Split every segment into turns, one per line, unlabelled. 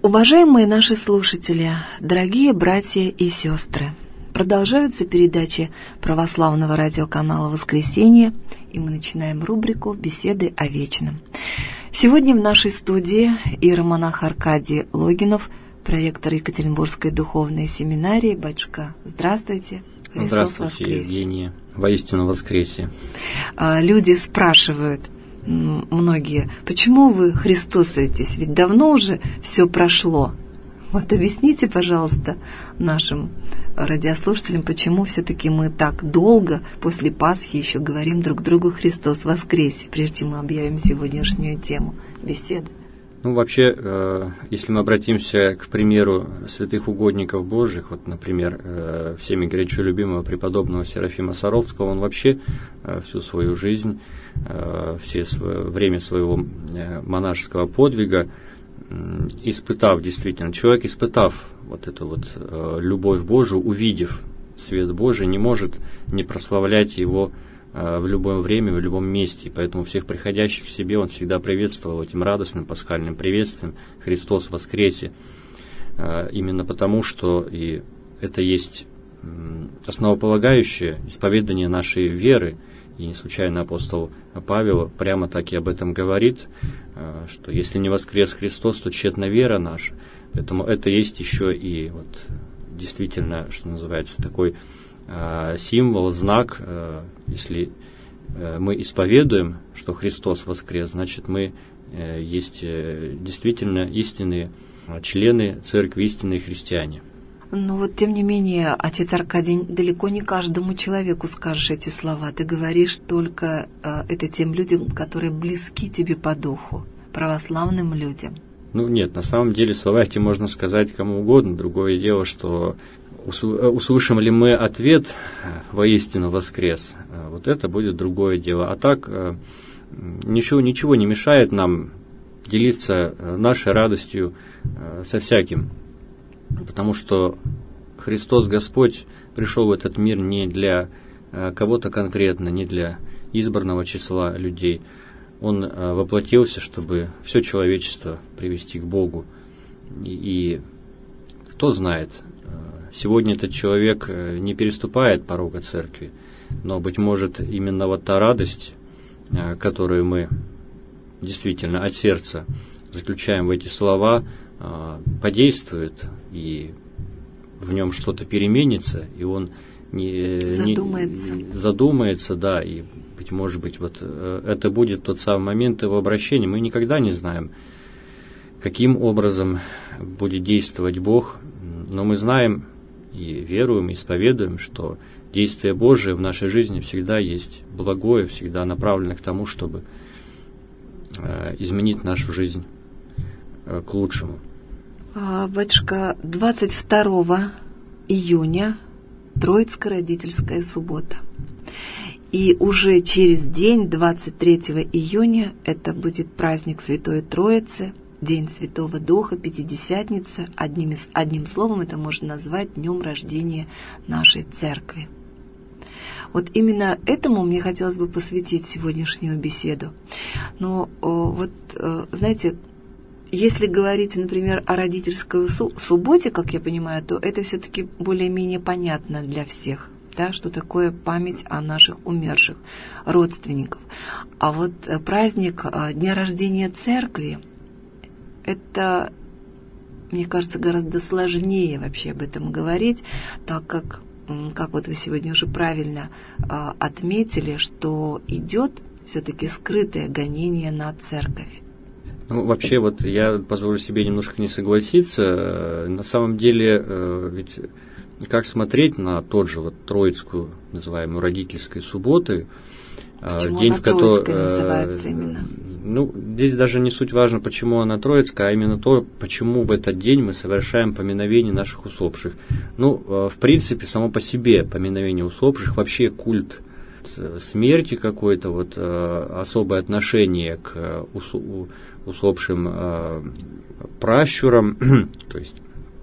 Уважаемые наши слушатели, дорогие братья и сестры, продолжаются передачи православного радиоканала «Воскресенье», и мы начинаем рубрику «Беседы о вечном». Сегодня в нашей студии иеромонах Аркадий Логинов, проректор Екатеринбургской духовной семинарии. Батюшка, здравствуйте. Христос
здравствуйте,
воскресе.
Евгения. Воистину воскресе.
Люди спрашивают, многие, почему вы христосуетесь? Ведь давно уже все прошло. Вот объясните, пожалуйста, нашим радиослушателям, почему все-таки мы так долго после Пасхи еще говорим друг другу «Христос воскресе», прежде чем мы объявим сегодняшнюю тему беседы.
Вообще, если мы обратимся к примеру святых угодников Божьих, вот, например, всеми горячо любимого преподобного Серафима Саровского, он вообще всю свою жизнь, время своего монашеского подвига, испытав действительно, человек, испытав вот эту вот любовь Божию, увидев свет Божий, не может не прославлять его в любое время, в любом месте. Поэтому всех приходящих к себе он всегда приветствовал этим радостным пасхальным приветствием «Христос воскресе». Именно потому, что и это есть основополагающее исповедание нашей веры. И не случайно апостол Павел прямо так и об этом говорит, что если не воскрес Христос, то тщетна вера наша. Поэтому это есть еще и вот действительно, что называется, такой символ, знак. Если мы исповедуем, что Христос воскрес, значит мы есть действительно истинные члены церкви, истинные христиане.
Но вот тем не менее, отец Аркадий, далеко не каждому человеку скажешь эти слова. Ты говоришь только это тем людям, которые близки тебе по духу, православным людям.
Нет, на самом деле слова эти можно сказать кому угодно. Другое дело, что услышим ли мы ответ «воистину воскрес», вот это будет другое дело. А так ничего не мешает нам делиться нашей радостью со всяким. Потому что Христос Господь пришел в этот мир не для кого-то конкретно, не для избранного числа людей. Он воплотился, чтобы все человечество привести к Богу. И кто знает, сегодня этот человек не переступает порога церкви, но, быть может, именно вот та радость, которую мы действительно от сердца заключаем в эти слова, подействует, и в нем что-то переменится, и он задумается, да, и, может быть, вот это будет тот самый момент его обращения. Мы никогда не знаем, каким образом будет действовать Бог, но мы знаем и веруем, и исповедуем, что действие Божие в нашей жизни всегда есть благое, всегда направлено к тому, чтобы изменить нашу жизнь к лучшему.
Батюшка, 22 июня Троицкая родительская суббота. И уже через день, 23 июня, это будет праздник Святой Троицы, День Святого Духа, Пятидесятница. Одним словом это можно назвать днем рождения нашей церкви. Вот именно этому мне хотелось бы посвятить сегодняшнюю беседу. Но знаете, если говорить, например, о родительской субботе, как я понимаю, то это все-таки более-менее понятно для всех, да, что такое память о наших умерших родственников. А вот праздник Дня рождения Церкви, это, мне кажется, гораздо сложнее вообще об этом говорить, так как вот вы сегодня уже правильно отметили, что идет все-таки скрытое гонение на Церковь.
Вообще, вот я позволю себе немножко не согласиться. На самом деле, ведь как смотреть на тот же вот Троицкую, называемую родительской субботы,
почему
день,
она Троицкая называется именно?
Здесь даже не суть важно, почему она Троицкая, а именно то, почему в этот день мы совершаем поминовение наших усопших. В принципе, само по себе поминовение усопших, вообще культ смерти какой-то, вот особое отношение к усопшим пращурам, то есть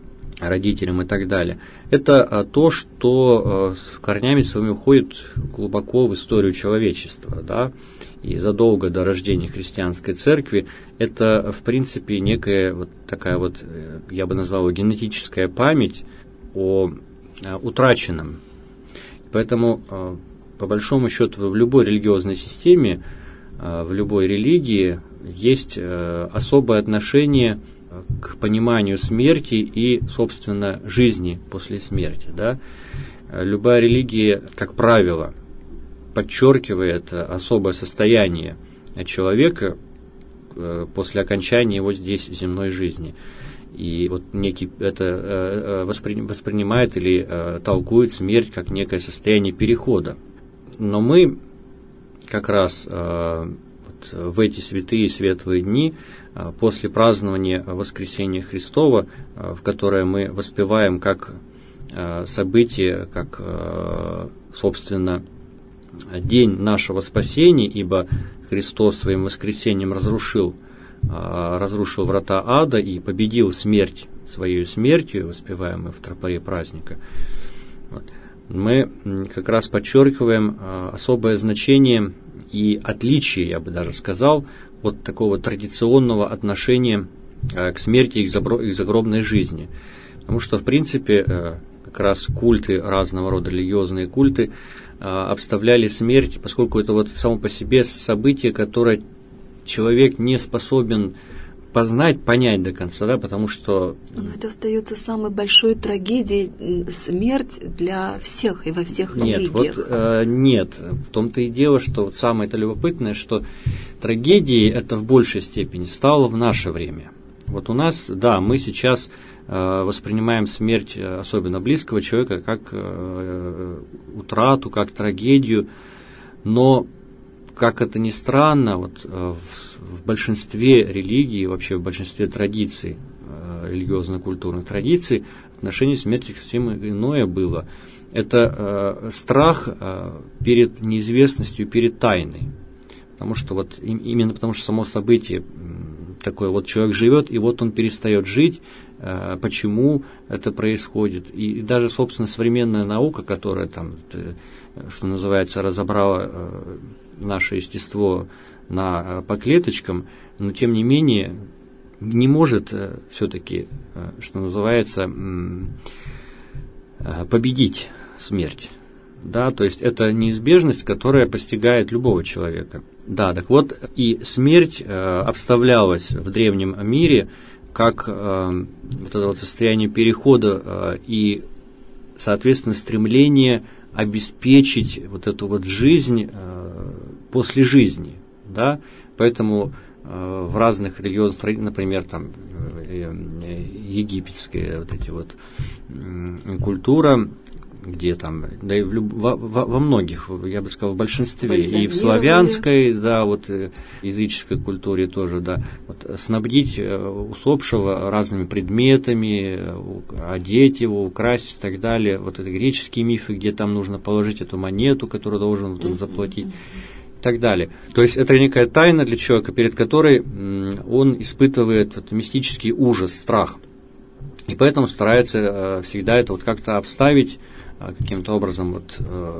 родителям и так далее. Это то, что с корнями своими уходит глубоко в историю человечества, да, и задолго до рождения христианской церкви. Это, в принципе, некая вот такая вот, я бы назвал, генетическая память о утраченном. Поэтому, по большому счету, в любой религиозной системе, в любой религии есть особое отношение к пониманию смерти и, собственно, жизни после смерти. Да? Любая религия, как правило, подчеркивает особое состояние человека после окончания его здесь земной жизни. И вот это воспринимает или толкует смерть как некое состояние перехода. Но мы как раз в эти святые светлые дни, после празднования Воскресения Христова, в которое мы воспеваем как событие, как, собственно, день нашего спасения, ибо Христос своим воскресением разрушил врата ада и победил смерть своей смертью, воспеваемой в тропаре праздника. Вот. Мы как раз подчеркиваем особое значение и отличие, я бы даже сказал, от такого традиционного отношения к смерти и к загробной жизни. Потому что, в принципе, как раз культы, разного рода религиозные культы, обставляли смерть, поскольку это вот само по себе событие, которое человек не способен понять до конца, да, потому что...
Но это остается самой большой трагедией, смерть для всех и во всех религиях.
Нет, в том-то и дело, что вот самое-то любопытное, что трагедией это в большей степени стало в наше время. Вот у нас, да, мы сейчас воспринимаем смерть особенно близкого человека как утрату, как трагедию, но как это ни странно, вот в большинстве религий, вообще в большинстве традиций, религиозно-культурных традиций, отношение к смерти совсем иное было. Это страх перед неизвестностью, перед тайной. Потому что вот именно потому что само событие такое, вот человек живет, и вот он перестает жить, почему это происходит. И даже, собственно, современная наука, которая там, что называется, разобрала наше естество по клеточкам, но тем не менее не может все-таки, что называется, победить смерть. Да, то есть это неизбежность, которая постигает любого человека. Да, так вот, и смерть обставлялась в древнем мире как вот это вот состояние перехода и, соответственно, стремление обеспечить вот эту вот жизнь после жизни, да, поэтому в разных религиозных традициях, например, там египетская вот эти вот культура, где там, да и во многих, я бы сказал, в большинстве, и в славянской, да, вот языческой культуре тоже, да, вот, снабдить усопшего разными предметами, одеть его, украсить и так далее. Вот это греческие мифы, где там нужно положить эту монету, которую должен вот он заплатить. И так далее. То есть это некая тайна для человека, перед которой он испытывает вот мистический ужас, страх. И поэтому старается всегда это вот как-то обставить каким-то образом, вот,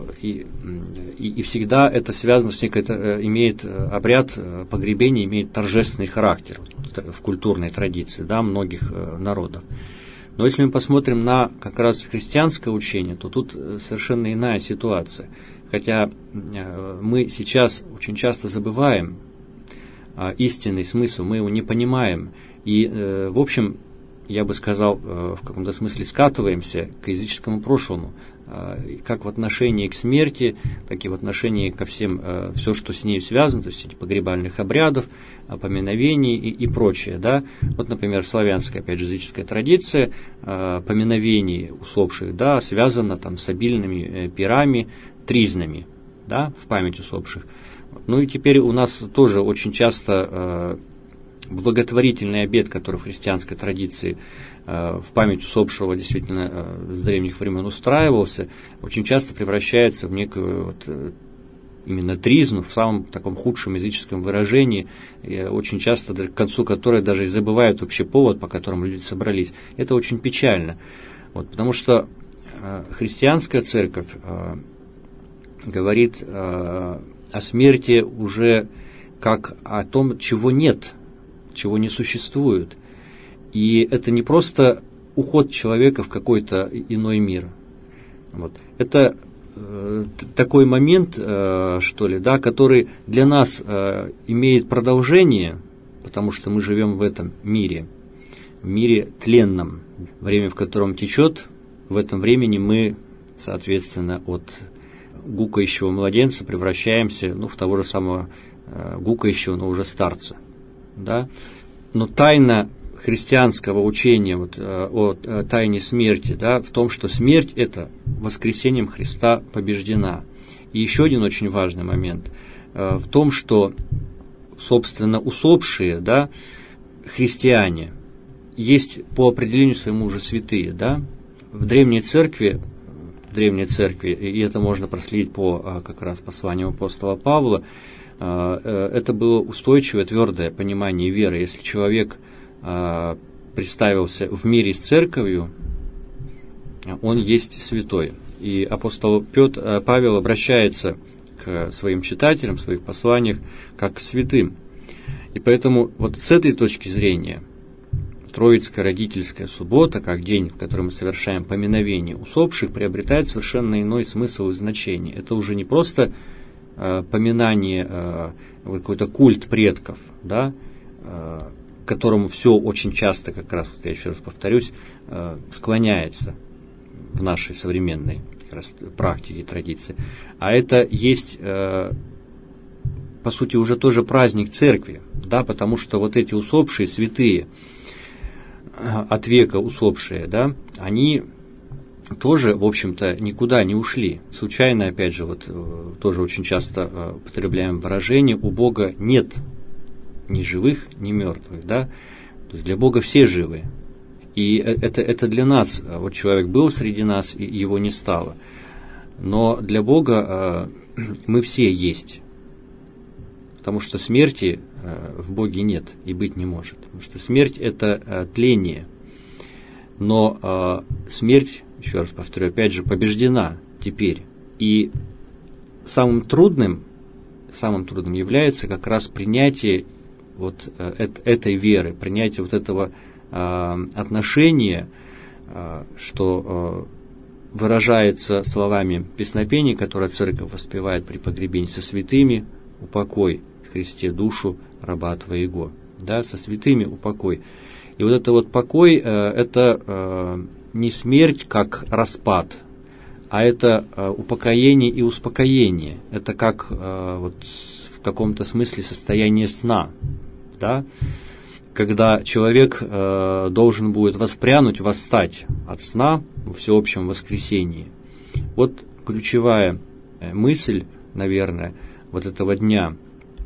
и всегда это связано с некой, имеет обряд погребения, имеет торжественный характер в культурной традиции, да, многих народов. Но если мы посмотрим на как раз христианское учение, то тут совершенно иная ситуация. Хотя мы сейчас очень часто забываем истинный смысл, мы его не понимаем. И, в общем, я бы сказал, в каком-то смысле скатываемся к языческому прошлому, как в отношении к смерти, так и в отношении ко всем, все, что с ней связано, то есть эти погребальных обрядов, поминовений и прочее. Да? Вот, например, славянская, опять же, языческая традиция поминовений усопших, да, связана там с обильными пирами, тризнами, да, в память усопших. Ну и теперь у нас тоже очень часто благотворительный обет, который в христианской традиции в память усопшего действительно с древних времен устраивался, очень часто превращается в некую вот именно тризну в самом таком худшем языческом выражении, очень часто к концу которой даже и забывают вообще повод, по которому люди собрались. Это очень печально, потому что христианская церковь говорит о смерти уже как о том, чего нет, чего не существует. И это не просто уход человека в какой-то иной мир. Это такой момент, что ли, да, который для нас имеет продолжение, потому что мы живем в этом мире, в мире тленном, время в котором течет. В этом времени мы, соответственно, от гукающего младенца превращаемся в того же самого гукающего, но уже старца. Да? Но тайна христианского учения о тайне смерти, да, в том, что смерть – это воскресением Христа побеждена. И еще один очень важный момент в том, что, собственно, усопшие, да, христиане есть по определению своему уже святые. Да? В древней церкви, и это можно проследить как раз по посланию апостола Павла, это было устойчивое, твердое понимание веры. Если человек представился в мире с церковью, он есть святой. И апостол Павел обращается к своим читателям в своих посланиях как к святым. И поэтому с этой точки зрения Троицкая родительская суббота, как день, в который мы совершаем поминовение усопших, приобретает совершенно иной смысл и значение. Это уже не просто поминание, какой-то культ предков, да, к которому все очень часто, как раз, я еще раз повторюсь, склоняется в нашей современной как раз практике и традиции. А это есть, по сути, уже тоже праздник церкви, да, потому что эти усопшие, святые, от века усопшие, да, они тоже, в общем-то, никуда не ушли. Случайно, опять же, тоже очень часто употребляем выражение: у Бога нет ни живых, ни мертвых, да, то есть для Бога все живы. И это для нас, человек был среди нас, и его не стало. Но для Бога мы все есть, потому что смерти в Боге нет и быть не может. Потому что смерть – это тление, но смерть, еще раз повторю, опять же, побеждена теперь. И самым трудным является как раз принятие этой веры, принятие этого отношения, что выражается словами песнопений, которые церковь воспевает при погребении: «Со святыми упокой, Христе, душу раба Твоего». Да, со святыми упокой. И это покой, это не смерть как распад, а это упокоение и успокоение. Это как в каком-то смысле состояние сна, да? Когда человек должен будет восстать от сна во всеобщем воскресении. Ключевая мысль, наверное, этого дня,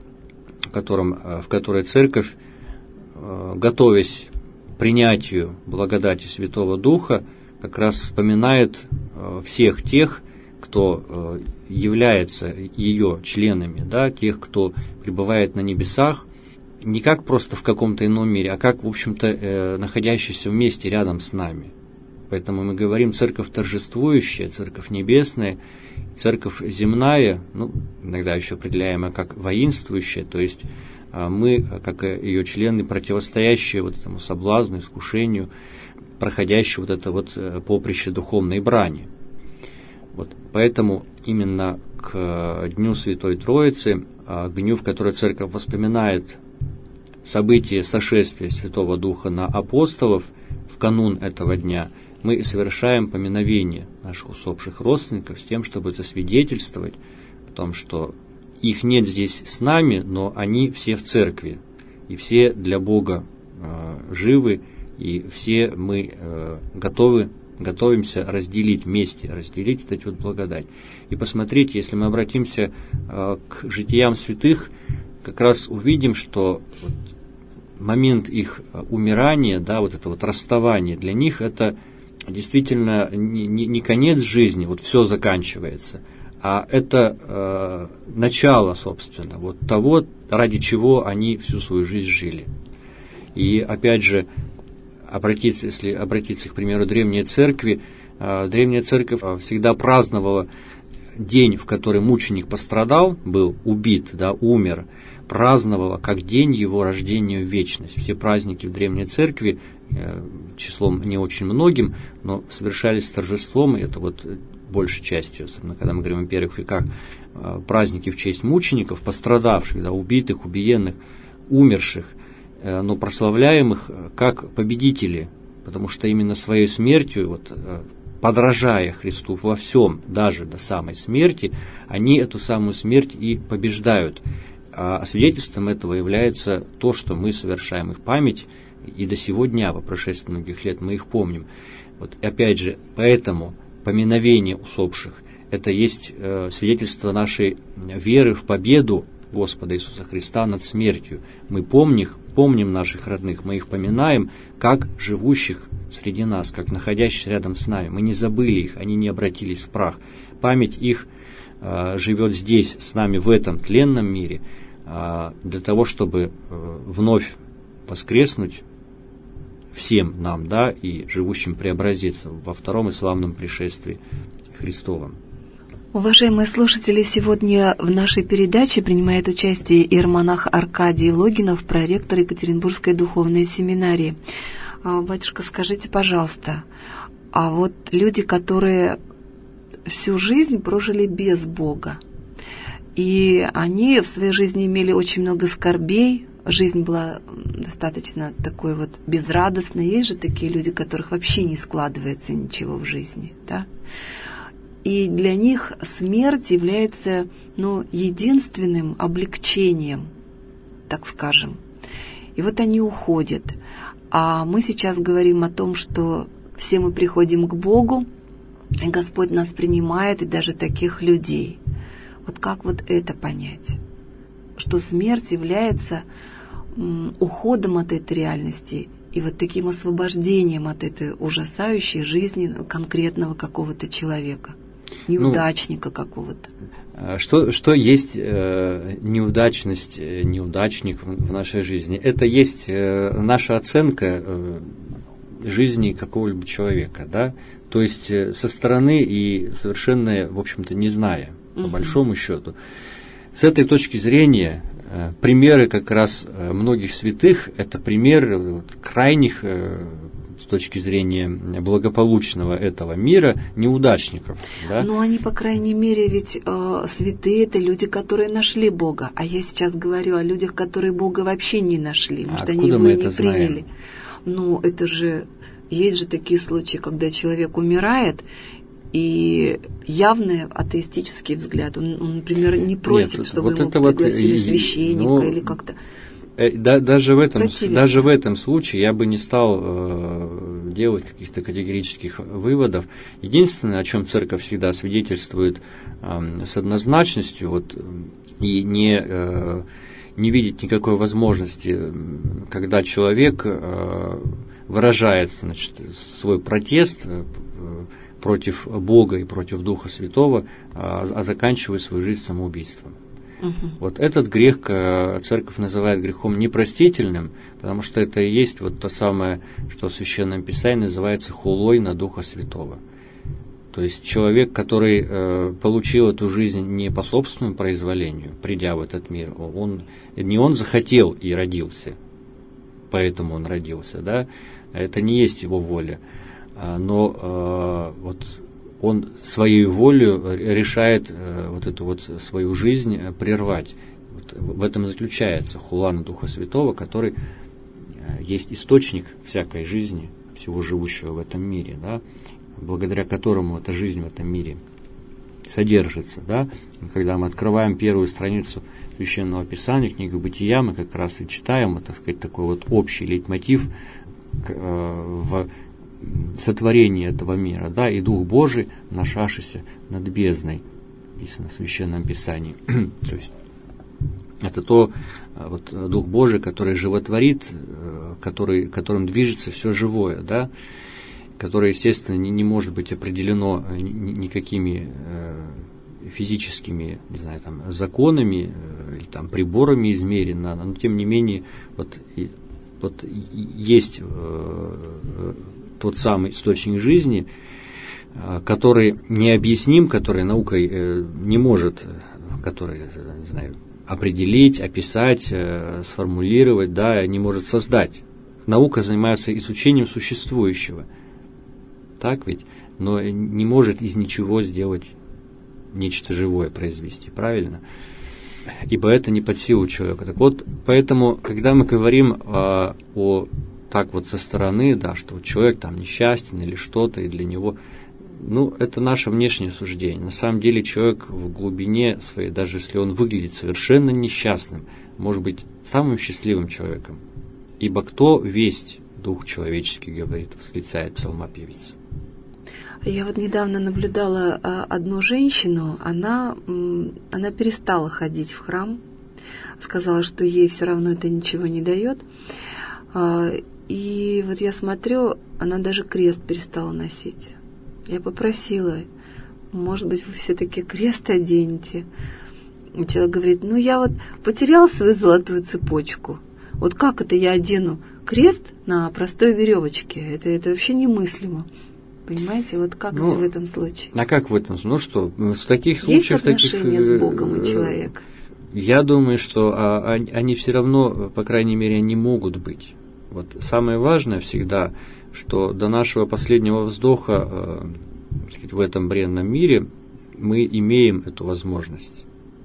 в которой церковь, готовясь к принятию благодати Святого Духа, как раз вспоминает всех тех, кто является ее членами, да, тех, кто пребывает на небесах, не как просто в каком-то ином мире, а как, в общем-то, находящийся вместе рядом с нами. Поэтому мы говорим церковь торжествующая, церковь небесная, церковь земная, иногда еще определяемая как воинствующая, то есть мы, как ее члены, противостоящие этому соблазну, искушению, проходящие это поприще духовной брани. Поэтому именно к Дню Святой Троицы, к дню, в который церковь воспоминает события сошествия Святого Духа на апостолов, в канун этого дня мы совершаем поминовение наших усопших родственников с тем, чтобы засвидетельствовать о том, что их нет здесь с нами, но они все в церкви, и все для Бога живы, и все мы готовимся разделить эту благодать. И посмотрите, если мы обратимся к житиям святых, как раз увидим, что момент их умирания, да, это расставание, для них это действительно не конец жизни, все заканчивается, а это начало, собственно, вот того, ради чего они всю свою жизнь жили. И опять же, если обратиться к примеру Древней Церкви, Древняя Церковь всегда праздновала день, в который мученик пострадал, был убит, да, умер, праздновала как день его рождения в вечность. Все праздники в Древней Церкви, числом не очень многим, но совершались с торжеством, и это вот большей частью, особенно когда мы говорим о первых веках, праздники в честь мучеников, пострадавших, да, убитых, убиенных, умерших, но прославляемых как победители, потому что именно своей смертью, вот, подражая Христу во всем, даже до самой смерти, они эту самую смерть и побеждают. А свидетельством этого является то, что мы совершаем их память, и до сего дня, по прошествии многих лет, мы их помним. Вот, опять же, поэтому поминовение усопших – это есть свидетельство нашей веры в победу Господа Иисуса Христа над смертью. Мы помним наших родных, мы их поминаем как живущих среди нас, как находящихся рядом с нами. Мы не забыли их, они не обратились в прах. Память их живет здесь, с нами, в этом тленном мире, для того, чтобы вновь воскреснуть всем нам, да, и живущим преобразиться во втором и славном пришествии Христовом.
Уважаемые слушатели, сегодня в нашей передаче принимает участие иеромонах Аркадий Логинов, проректор Екатеринбургской духовной семинарии. Батюшка, скажите, пожалуйста, а вот люди, которые всю жизнь прожили без Бога, и они в своей жизни имели очень много скорбей, жизнь была достаточно такой вот безрадостной. Есть же такие люди, у которых вообще не складывается ничего в жизни, да? И для них смерть является, единственным облегчением, так скажем. И вот они уходят. А мы сейчас говорим о том, что все мы приходим к Богу, и Господь нас принимает, и даже таких людей. Вот как вот это понять? Что смерть является уходом от этой реальности и вот таким освобождением от этой ужасающей жизни конкретного какого-то человека, неудачника какого-то.
Что есть неудачность, неудачник в нашей жизни? Это есть наша оценка жизни какого-либо человека, да? То есть со стороны и совершенно, в общем-то, не зная, по большому счету. С этой точки зрения примеры как раз многих святых – это пример крайних, с точки зрения благополучного этого мира, неудачников. Да?
Но они, по крайней мере, ведь святые – это люди, которые нашли Бога. А я сейчас говорю о людях, которые Бога вообще не нашли, может, они его не приняли. Ну, это же… Есть же такие случаи, когда человек умирает, и явный атеистический взгляд. Он, например, не просит, чтобы ему пригласили священника или как-то.
Даже в этом случае я бы не стал делать каких-то категорических выводов. Единственное, о чем Церковь всегда свидетельствует с однозначностью, и не видит никакой возможности, когда человек выражает, свой протест против Бога и против Духа Святого, а заканчивает свою жизнь самоубийством. Вот этот грех Церковь называет грехом непростительным, потому что это и есть вот то самое, что в Священном Писании называется хулой на Духа Святого. То есть человек, который получил эту жизнь не по собственному произволению, придя в этот мир, не он захотел и родился, поэтому он родился, да, это не есть его воля, но он своей волей решает эту свою жизнь прервать. В этом заключается хула на Духа Святого, который есть источник всякой жизни, всего живущего в этом мире, да, благодаря которому эта жизнь в этом мире содержится. Да. Когда мы открываем первую страницу Священного Писания, книгу Бытия, мы как раз и читаем, так сказать, такой общий лейтмотив в сотворении этого мира, да, и Дух Божий, нашашися над бездной, написано в Священном Писании. То есть это Дух Божий, который животворит, которым движется все живое, да, которое, естественно, не может быть определено никакими физическими, не знаю, там, законами или там, приборами измерено, но тем не менее вот есть тот самый источник жизни, который необъясним, который наукой не может, который, не знаю, определить, описать, сформулировать, да, не может создать. Наука занимается изучением существующего. Так ведь? Но не может из ничего сделать нечто живое, произвести, правильно? Ибо это не под силу человека. Так вот, поэтому, когда мы говорим так вот со стороны, да, что вот человек там несчастен или что-то, и для него, это наше внешнее суждение. На самом деле человек в глубине своей, даже если он выглядит совершенно несчастным, может быть самым счастливым человеком. Ибо кто весть дух человеческий, говорит, восклицает псалмопевец.
Я вот недавно наблюдала одну женщину, она перестала ходить в храм, сказала, что ей все равно это ничего не дает. И вот я смотрю, она даже крест перестала носить. Я попросила, может быть, вы все-таки крест оденете. И человек говорит, я вот потерял свою золотую цепочку. Вот как это я одену крест на простой веревочке? Это вообще немыслимо. Понимаете, вот как в этом случае?
А как в этом случае? В таких случаях...
Есть отношения с Богом и человеком?
Я думаю, что они все равно, по крайней мере, не могут быть. Вот самое важное всегда, что до нашего последнего вздоха в этом бренном мире мы имеем эту возможность.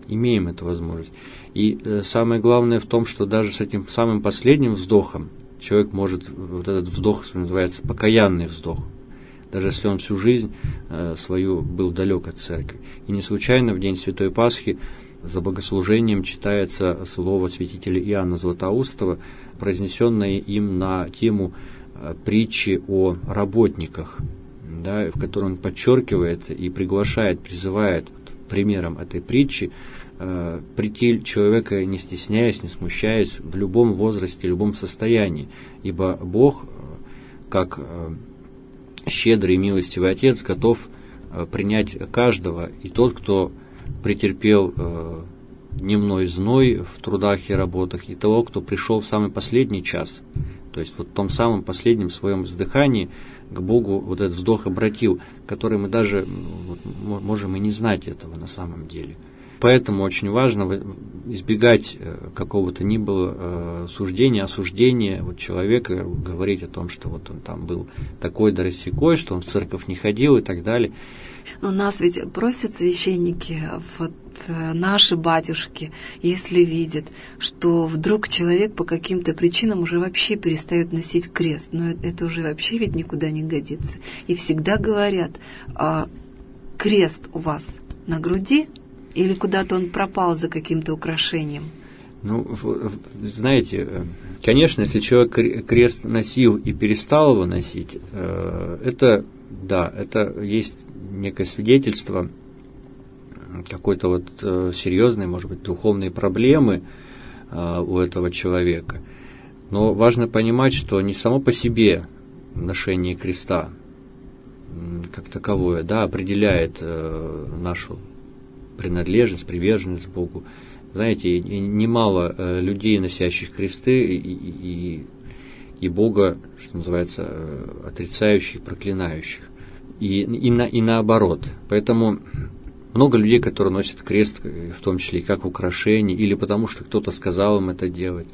И самое главное в том, что даже с этим самым последним вздохом человек может, вот этот вздох называется покаянный вздох, даже если он всю жизнь свою был далек от церкви. И не случайно в день Святой Пасхи за богослужением читается слово святителя Иоанна Златоустова, произнесенное им на тему притчи о работниках, да, в которой он подчеркивает и приглашает, призывает примером этой притчи прийти человека, не стесняясь, не смущаясь, в любом возрасте, любом состоянии. Ибо Бог, как щедрый и милостивый Отец, готов принять каждого, и тот, кто претерпел дневной зной в трудах и работах, и того, кто пришел в самый последний час, то есть вот в том самом последнем своем вздыхании к Богу вот этот вздох обратил, который мы даже можем и не знать этого на самом деле. Поэтому очень важно избегать какого-то ни было суждения, осуждения человека, говорить о том, что вот он там был такой да рассякой, что он в церковь не ходил и так далее.
Но нас ведь просят священники, наши батюшки, если видят, что вдруг человек по каким-то причинам уже вообще перестает носить крест, но это уже вообще ведь никуда не годится. И всегда говорят, крест у вас на груди, или куда-то он пропал за каким-то украшением?
Знаете, конечно, если человек крест носил и перестал его носить, это есть некое свидетельство какой-то серьезной, может быть, духовной проблемы у этого человека. Но важно понимать, что не само по себе ношение креста как таковое, определяет нашу принадлежность, приверженность Богу. Знаете, немало людей, носящих кресты, и Бога, что называется, отрицающих, проклинающих. И наоборот. Поэтому много людей, которые носят крест, в том числе и как украшение, или потому что кто-то сказал им это делать.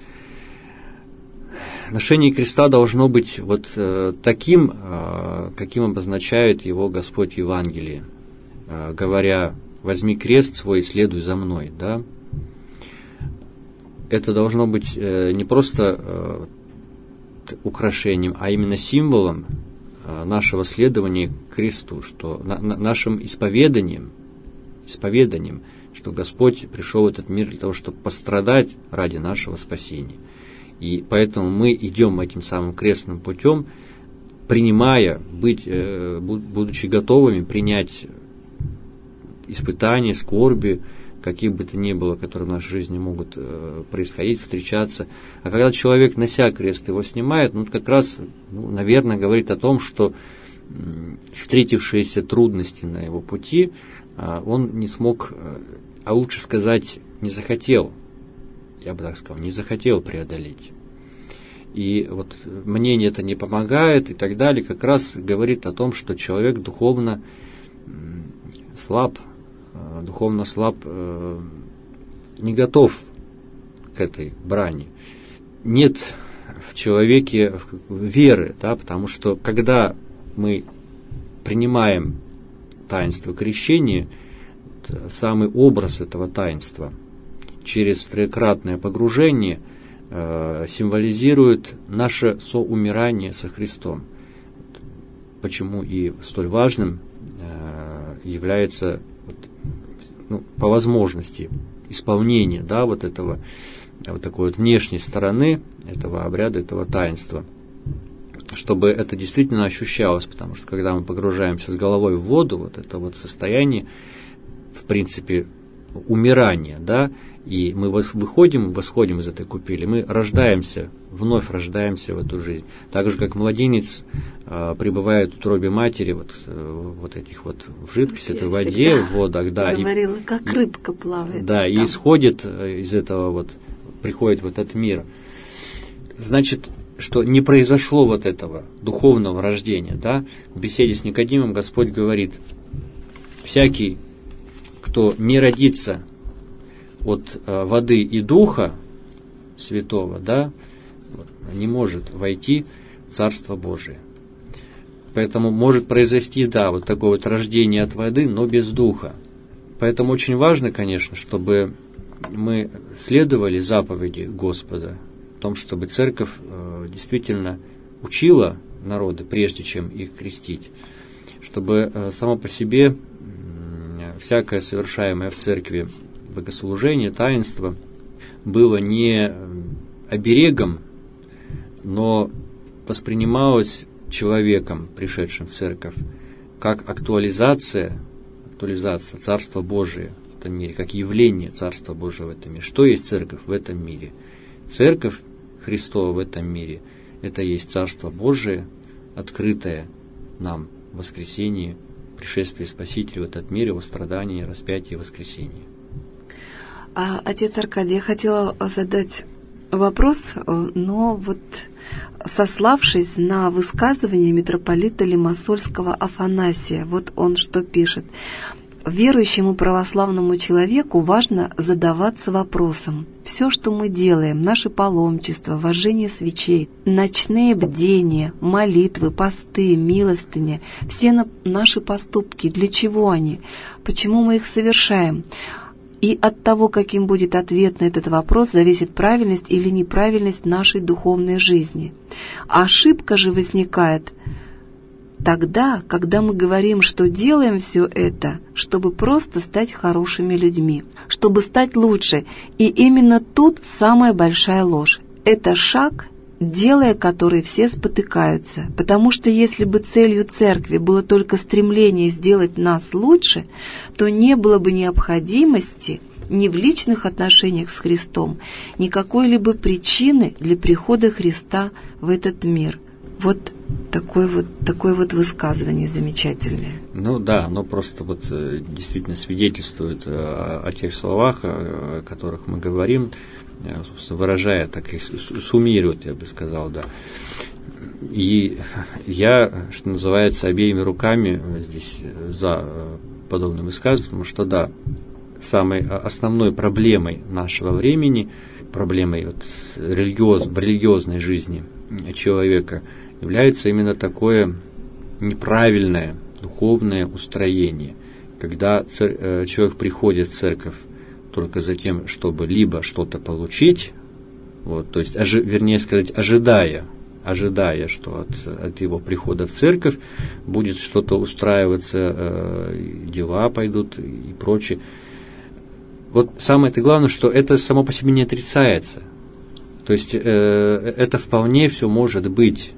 Ношение креста должно быть таким, каким обозначает его Господь в Евангелии, говоря: «Возьми крест свой и следуй за мной». Да? Это должно быть не просто украшением, а именно символом нашего следования к кресту, что нашим исповеданием, что Господь пришел в этот мир для того, чтобы пострадать ради нашего спасения. И поэтому мы идем этим самым крестным путем, принимая, будучи готовыми принять испытания, скорби, каких бы то ни было, которые в нашей жизни могут происходить, встречаться. А когда человек, нося крест, его снимает, как раз, наверное, говорит о том, что встретившиеся трудности на его пути он не смог, а лучше сказать, не захотел, я бы так сказал, не захотел преодолеть. И вот мнение это не помогает и так далее, как раз говорит о том, что человек духовно слаб, не готов к этой брани. Нет в человеке веры, да, потому что когда мы принимаем таинство крещения, самый образ этого таинства через троекратное погружение символизирует наше соумирание со Христом. Почему и столь важным является по возможности исполнение, да, вот этого, вот такой вот внешней стороны этого обряда, этого таинства, чтобы это действительно ощущалось, потому что когда мы погружаемся с головой в воду, вот это вот состояние, в принципе, умирания, да, и мы восходим из этой купели, мы вновь рождаемся в эту жизнь. Так же, как младенец пребывает в утробе матери, вот этих вот в жидкости, этой воде, в водах, да.
Говорила, как рыбка плавает.
Да, там. И исходит из этого приходит в этот мир. Значит, что не произошло вот этого духовного рождения, да. В беседе с Никодимом Господь говорит: всякий, кто не родится от воды и Духа Святого, да, не может войти в Царство Божие. Поэтому может произойти, да, вот такое вот рождение от воды, но без Духа. Поэтому очень важно, конечно, чтобы мы следовали заповеди Господа, в том, чтобы Церковь действительно учила народы, прежде чем их крестить, чтобы само по себе всякое совершаемое в Церкви богослужение, таинство было не оберегом, но воспринималось человеком, пришедшим в Церковь, как актуализация Царства Божия в этом мире, как явление Царства Божия в этом мире. Что есть Церковь в этом мире? Церковь Христова в этом мире – это есть Царство Божие, открытое нам в воскресении, пришествии Спасителя в этот мир, его страдания, распятие и воскресение.
Отец Аркадий, я хотела задать вопрос, но сославшись на высказывание митрополита Лимассольского Афанасия, вот он что пишет. Верующему православному человеку важно задаваться вопросом: все, что мы делаем, наше паломничество, вожжение свечей, ночные бдения, молитвы, посты, милостыня, все наши поступки, для чего они, почему мы их совершаем? И от того, каким будет ответ на этот вопрос, зависит правильность или неправильность нашей духовной жизни. А ошибка же возникает тогда, когда мы говорим, что делаем все это, чтобы просто стать хорошими людьми, чтобы стать лучше. И именно тут самая большая ложь. Это шаг, делая который все спотыкаются. Потому что если бы целью Церкви было только стремление сделать нас лучше, то не было бы необходимости ни в личных отношениях с Христом, ни какой-либо причины для прихода Христа в этот мир. Вот такое высказывание замечательное.
Ну да, оно просто действительно свидетельствует о тех словах, о которых мы говорим, выражая, так и суммирует, я бы сказал, да. И я, что называется, обеими руками здесь за подобным высказыванием, потому что да, самой основной проблемой нашего времени, проблемой в религиозной жизни человека является именно такое неправильное духовное устроение, когда человек приходит в церковь только за тем, чтобы либо что-то получить, то есть, ожидая, что от его прихода в церковь будет что-то устраиваться, дела пойдут и прочее. Самое-то главное, что это само по себе не отрицается. То есть это вполне все может быть.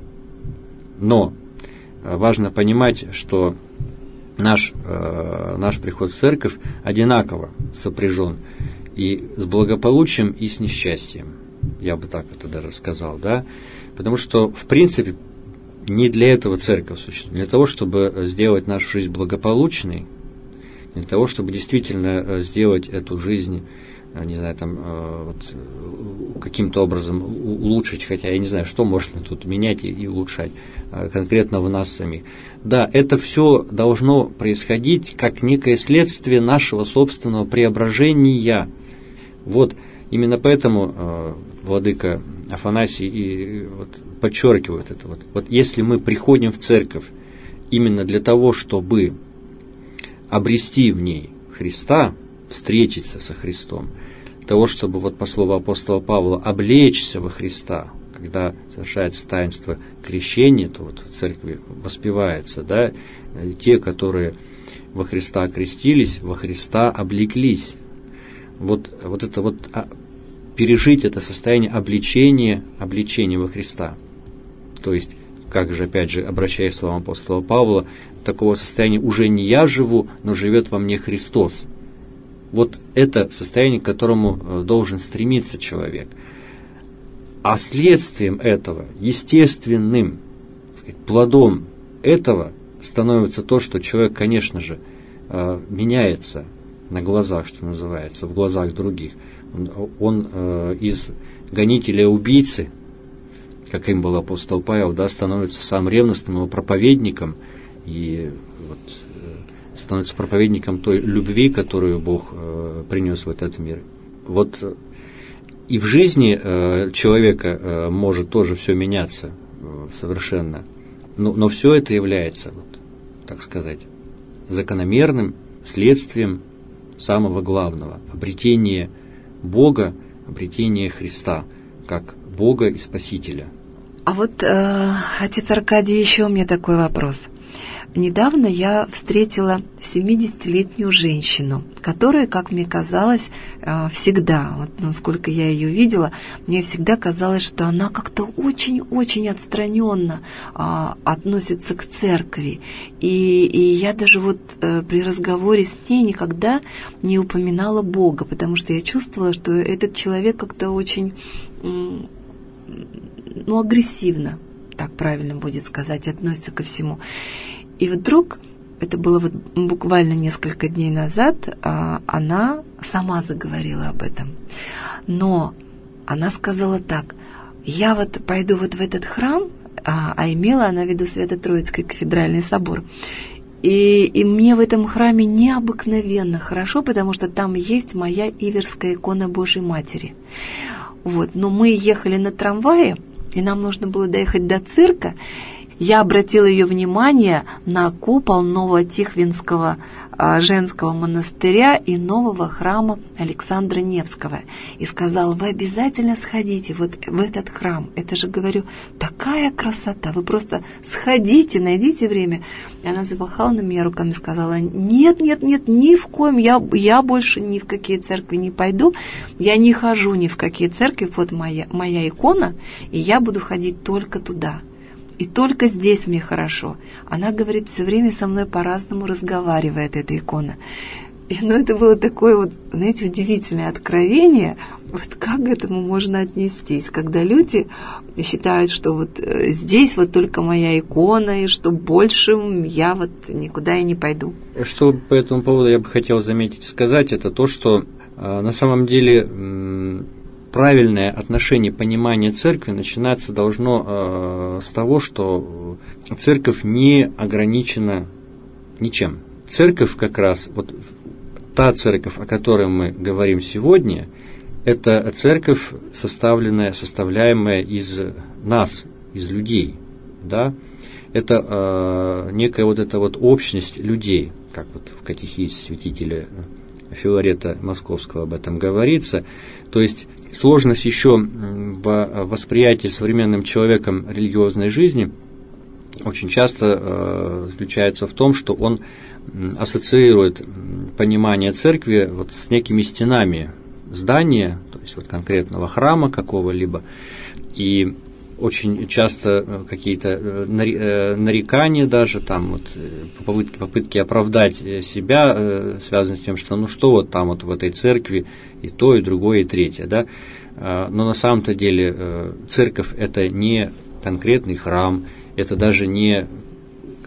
Но важно понимать, что наш приход в церковь одинаково сопряжен и с благополучием, и с несчастьем. Я бы так это даже сказал, да? Потому что, в принципе, не для этого церковь существует. Для того, чтобы сделать нашу жизнь благополучной, для того, чтобы действительно сделать эту жизнь, не знаю, там, каким-то образом улучшить, хотя я не знаю, что можно тут менять и улучшать конкретно в нас самих. Да, это все должно происходить как некое следствие нашего собственного преображения. Вот именно поэтому владыка Афанасий и подчеркивает это. Вот если мы приходим в церковь именно для того, чтобы обрести в ней Христа, встретиться со Христом, для того, чтобы, по слову апостола Павла, облечься во Христа, когда совершается таинство крещения, то в церкви воспевается, да, те, которые во Христа крестились, во Христа облеклись. Пережить это состояние обличения во Христа. То есть, как же, опять же, обращаясь к словам апостола Павла, такого состояния уже не я живу, но живет во мне Христос. Вот это состояние, к которому должен стремиться человек. А следствием этого, естественным плодом этого становится то, что человек, конечно же, меняется на глазах, что называется, в глазах других. Он из гонителя-убийцы, каким был апостол Павел, да, становится сам ревностным его проповедником и становится проповедником той любви, которую Бог принес в этот мир. И в жизни человека может тоже все меняться совершенно. Но все это является, так сказать, закономерным следствием самого главного – обретения Бога, обретения Христа, как Бога и Спасителя.
Отец Аркадий, еще у меня такой вопрос. Недавно я встретила 70-летнюю женщину, которая, как мне казалось, всегда, насколько я ее видела, мне всегда казалось, что она как-то очень-очень отстраненно относится к церкви. И я даже при разговоре с ней никогда не упоминала Бога, потому что я чувствовала, что этот человек как-то очень агрессивно, так правильно будет сказать, относится ко всему. И вдруг, это было буквально несколько дней назад, она сама заговорила об этом. Но она сказала так: я пойду в этот храм, а имела она в виду Свято-Троицкий кафедральный собор, и мне в этом храме необыкновенно хорошо, потому что там есть моя иверская икона Божьей Матери. Но мы ехали на трамвае, и нам нужно было доехать до цирка. Я обратила ее внимание на купол Новотихвинского женского монастыря и нового храма Александра Невского. И сказала: вы обязательно сходите в этот храм. Это же, говорю, такая красота. Вы просто сходите, найдите время. И она замахала на меня руками и сказала: нет, ни в коем. Я больше ни в какие церкви не пойду. Я не хожу ни в какие церкви. Вот моя икона, и я буду ходить только туда. И только здесь мне хорошо. Она, говорит, все время со мной по-разному разговаривает, эта икона. Это было такое удивительное откровение. Как к этому можно отнестись, когда люди считают, что здесь только моя икона, и что больше я никуда и не пойду.
Что по этому поводу я бы хотел заметить и сказать, это то, что на самом деле правильное отношение, понимание церкви начинаться должно с того, что церковь не ограничена ничем. Церковь как раз, та церковь, о которой мы говорим сегодня, это церковь, составляемая из нас, из людей. Да? Это некая эта общность людей, как в катехизе святителя Филарета Московского об этом говорится. То есть сложность еще в восприятии современным человеком религиозной жизни очень часто заключается в том, что он ассоциирует понимание церкви с некими стенами здания, то есть конкретного храма какого-либо, и очень часто какие-то нарекания даже, попытки оправдать себя, связанные с тем, что там в этой церкви и то, и другое, и третье. Да? Но на самом-то деле церковь – это не конкретный храм, это даже не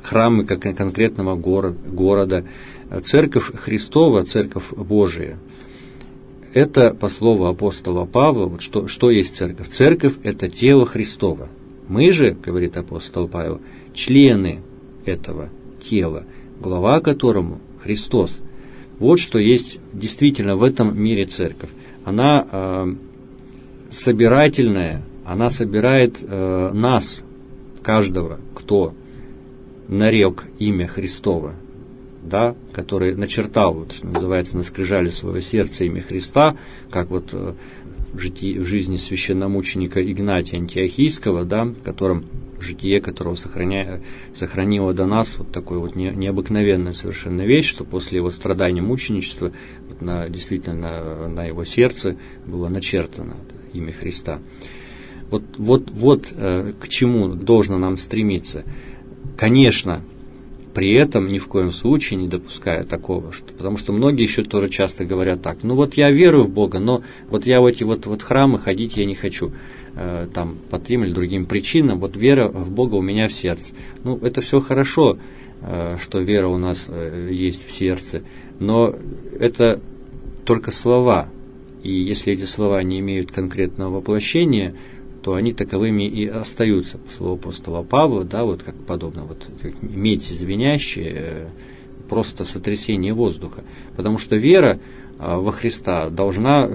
храмы конкретного города. Церковь Христова, Церковь Божия. Это, по слову апостола Павла, вот что есть церковь? Церковь – это тело Христово. Мы же, говорит апостол Павел, члены этого тела, глава которому Христос. Вот что есть действительно в этом мире церковь. Она собирательная, она собирает нас, каждого, кто нарек имя Христово, да, который начертал, вот, что называется, на скрижали своего сердца имя Христа, как вот в жизни священномученика Игнатия Антиохийского, да, житие которого сохранило до нас вот такой вот необыкновенная совершенно вещь, что после его страдания мученичества вот действительно на его сердце было начертано имя Христа. Вот к чему должно нам стремиться. Конечно, при этом ни в коем случае не допуская такого, потому что многие еще тоже часто говорят так: ну вот я верую в Бога, но вот я в эти вот храмы ходить я не хочу, там по тем или другим причинам, вот вера в Бога у меня в сердце. Ну, это все хорошо, что вера у нас есть в сердце, но это только слова, и если эти слова не имеют конкретного воплощения, то они таковыми и остаются, по слову апостола Павла, да, вот как подобно, вот как медь звенящая, просто сотрясение воздуха. Потому что вера во Христа должна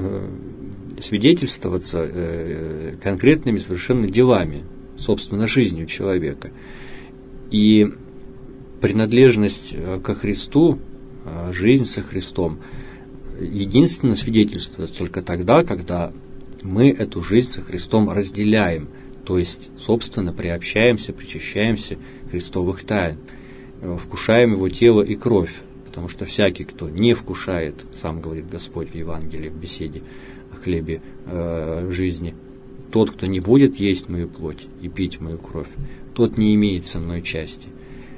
свидетельствоваться конкретными совершенно делами, собственно, жизнью человека. И принадлежность ко Христу, жизнь со Христом, единственно свидетельствуется только тогда, когда мы эту жизнь со Христом разделяем, то есть, собственно, приобщаемся, причащаемся Христовых тайн, вкушаем Его тело и кровь, потому что всякий, кто не вкушает, сам говорит Господь в Евангелии, в беседе о хлебе жизни, тот, кто не будет есть мою плоть и пить мою кровь, тот не имеет со мной части.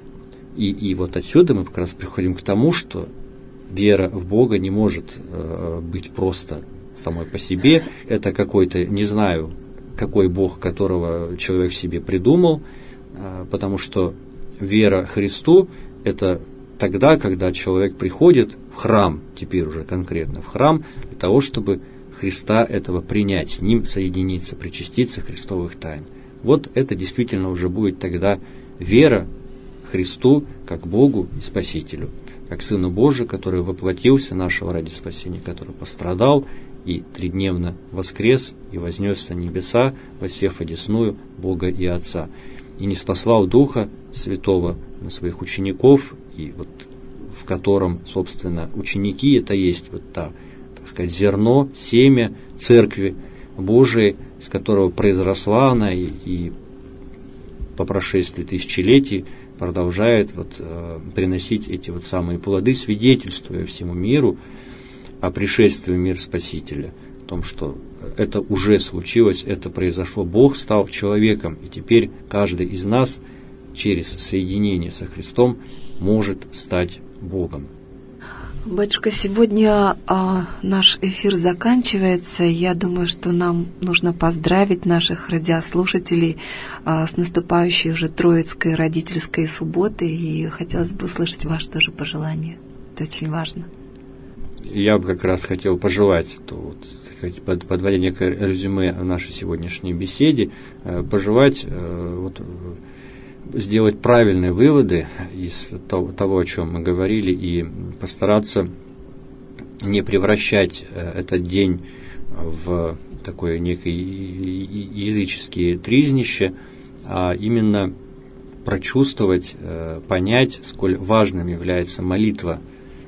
И вот отсюда мы как раз приходим к тому, что вера в Бога не может быть просто самой по себе. Это какой-то, не знаю, какой Бог, которого человек себе придумал, потому что вера Христу – это тогда, когда человек приходит в храм, теперь уже конкретно в храм, для того, чтобы Христа этого принять, с Ним соединиться, причаститься Христовых тайн. Вот это действительно уже будет тогда вера Христу как Богу и Спасителю, как Сыну Божию, который воплотился нашего ради спасения, который пострадал и тридневно воскрес и вознесся на небеса, воссев одесную Бога и Отца, и ниспослал Духа Святого на своих учеников, и вот в котором, собственно, ученики это есть вот та, так сказать, зерно, семя Церкви Божией, с которого произросла она и по прошествии тысячелетий продолжает приносить эти вот самые плоды, свидетельствуя всему миру о пришествии в мир Спасителя, о том, что это уже случилось, это произошло, Бог стал человеком, и теперь каждый из нас через соединение со Христом может стать Богом.
Батюшка, сегодня наш эфир заканчивается. Я думаю, что нам нужно поздравить наших радиослушателей с наступающей уже Троицкой родительской субботой, и хотелось бы услышать ваше тоже пожелание. Это очень важно.
Я бы как раз хотел пожелать, подводя некое резюме нашей сегодняшней беседе, пожелать сделать правильные выводы из того, о чем мы говорили, и постараться не превращать этот день в такое некое языческое тризнище, а именно прочувствовать, понять, сколь важным является молитва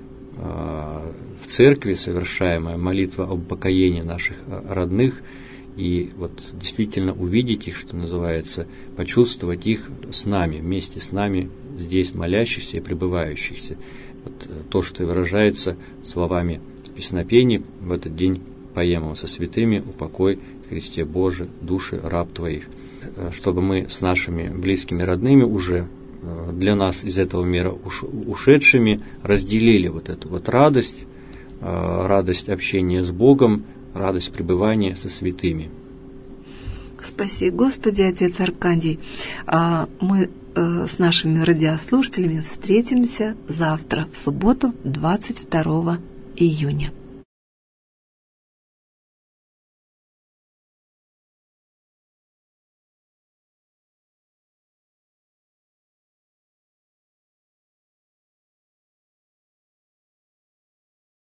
в церкви, совершаемая молитва об покаянии наших родных, и вот действительно увидеть их, что называется, почувствовать их с нами, вместе с нами, здесь молящихся и пребывающихся. Вот то, что и выражается словами песнопений в этот день поемого со святыми: «Упокой, Христе Божий, души раб Твоих». Чтобы мы с нашими близкими родными, уже для нас из этого мира ушедшими, разделили вот эту вот радость общения с Богом, радость пребывания со святыми.
Спаси Господи, Отец Аркадий. Мы с нашими радиослушателями встретимся завтра, в субботу, 22 июня.